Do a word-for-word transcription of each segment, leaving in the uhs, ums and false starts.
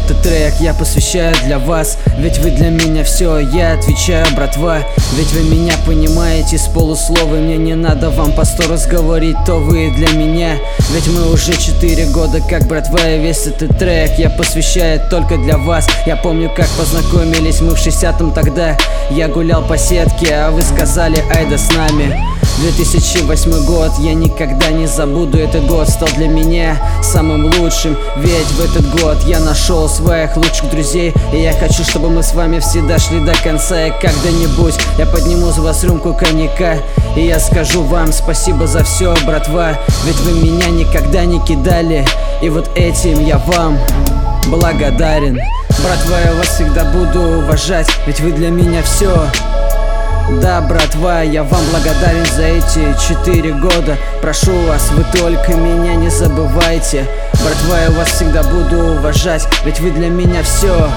Этот трек я посвящаю для вас, ведь вы для меня все, я отвечаю, братва. Ведь вы меня понимаете с полуслова, мне не надо вам по сто раз говорить, то вы для меня. Ведь мы уже четыре года как братва, и весь этот трек я посвящаю только для вас. Я помню, как познакомились мы в шестидесятом тогда. Я гулял по сетке, а вы сказали: айда с нами. две тысячи восьмой год, я никогда не забуду. Этот год стал для меня самым лучшим, ведь в этот год я нашел своих лучших друзей. И я хочу, чтобы мы с вами всегда шли до конца. И когда-нибудь я подниму за вас рюмку коньяка, и я скажу вам спасибо за все, братва. Ведь вы меня никогда не кидали, и вот этим я вам благодарен. Братва, я вас всегда буду уважать, ведь вы для меня все. Да, братва, я вам благодарен за эти четыре года. Прошу вас, вы только меня не забывайте. Братва, я вас всегда буду уважать, ведь вы для меня все.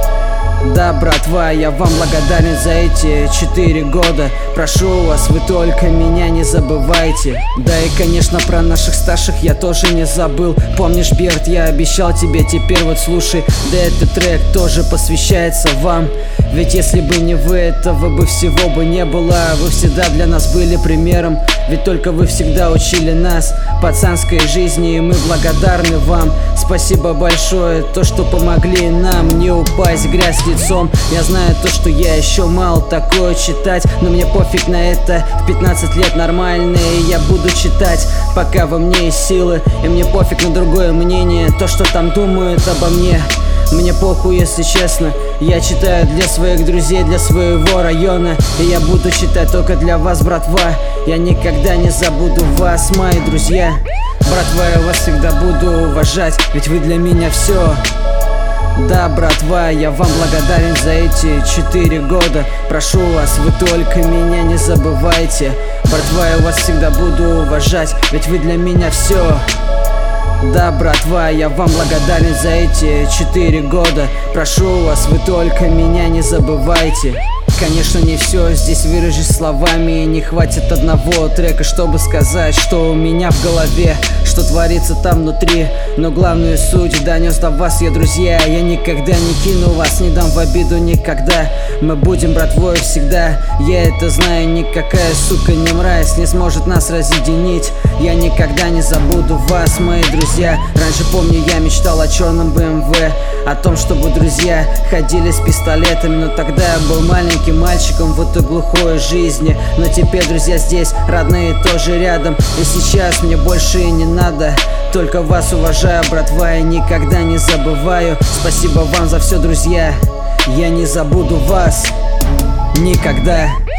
Да, братва, я вам благодарен за эти четыре года. Прошу вас, вы только меня не забывайте. Да и, конечно, про наших старших я тоже не забыл. Помнишь, Берт, я обещал тебе, теперь вот слушай. Да этот трек тоже посвящается вам. Ведь если бы не вы, этого бы всего бы не было. Вы всегда для нас были примером, ведь только вы всегда учили нас пацанской жизни, и мы благодарны вам. Спасибо большое, то, что помогли нам не упасть в грязь лицом. Я знаю то, что я еще мало такое читать, но мне пофиг на это, в пятнадцать лет нормально, и я буду читать, пока во мне есть силы. И мне пофиг на другое мнение, то, что там думают обо мне. Мне похуй, если честно. Я читаю для своих друзей, для своего района, и я буду читать только для вас, братва. Я никогда не забуду вас, мои друзья. Братва, я вас всегда буду уважать, ведь вы для меня все. Да, братва, я вам благодарен за эти четыре года. Прошу вас, вы только меня не забывайте. Братва, я вас всегда буду уважать, ведь вы для меня все. Да, братва, я вам благодарен за эти четыре года. Прошу вас, вы только меня не забывайте. Конечно, не все здесь выразишь словами, и не хватит одного трека, чтобы сказать, что у меня в голове, что творится там внутри. Но главную суть донес до вас, я, друзья. Я никогда не кину вас, не дам в обиду никогда. Мы будем братвой всегда, я это знаю. Никакая сука не мразь не сможет нас разъединить. Я никогда не забуду вас, мои друзья. Раньше, помню, я мечтал о черном бэ эм вэ, о том, чтобы друзья ходили с пистолетами. Но тогда я был маленьким мальчиком в этой глухой жизни. Но теперь друзья здесь, родные тоже рядом. И сейчас мне больше и не надо, только вас уважаю, братва, и никогда не забываю. Спасибо вам за все, друзья, я не забуду вас никогда.